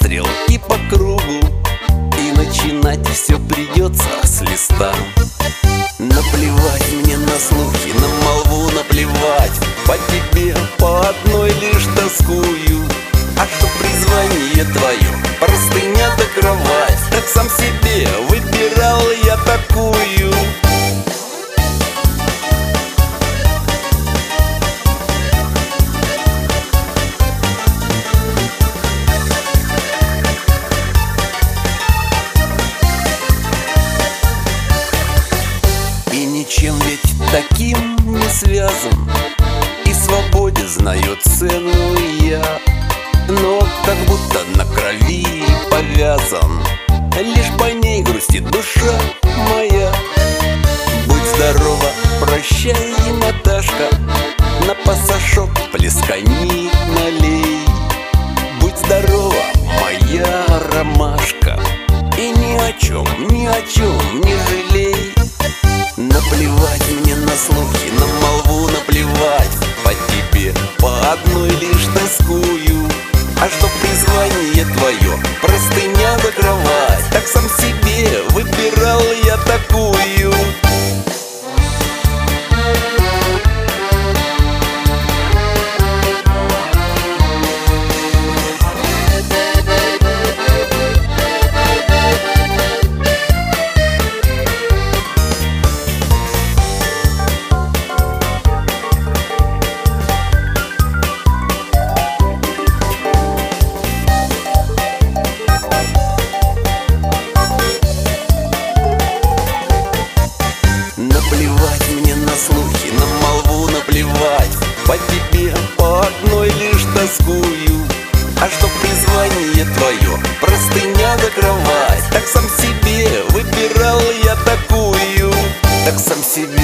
стрелки по кругу, и начинать все придется с листа. Наплевать мне на слухи, на молву наплевать. По тебе по одной лишь тоскую. А что призвание твое, простыня да кровать, так сам себе выбирал я такую. И ничем ведь таким не связан, и свободе знаю цену я. Но как будто на крови повязан, лишь по ней грустит душа моя. Будь здорова, прощай, Наташка, на пасашок плескани налей. Будь здорова, моя ромашка, и ни о чем не жалей. Наплевать мне на слухи, на молву наплевать. По тебе по одной лишь тоскую. А что призвание твое, простыня да кровать, так сам себе выбирал я такую. Наплевать мне на слухи, на молву наплевать. По тебе по одной лишь тоскую. А что призвание твое, простыня да кровать, так сам себе выбирал я такую. Так сам себе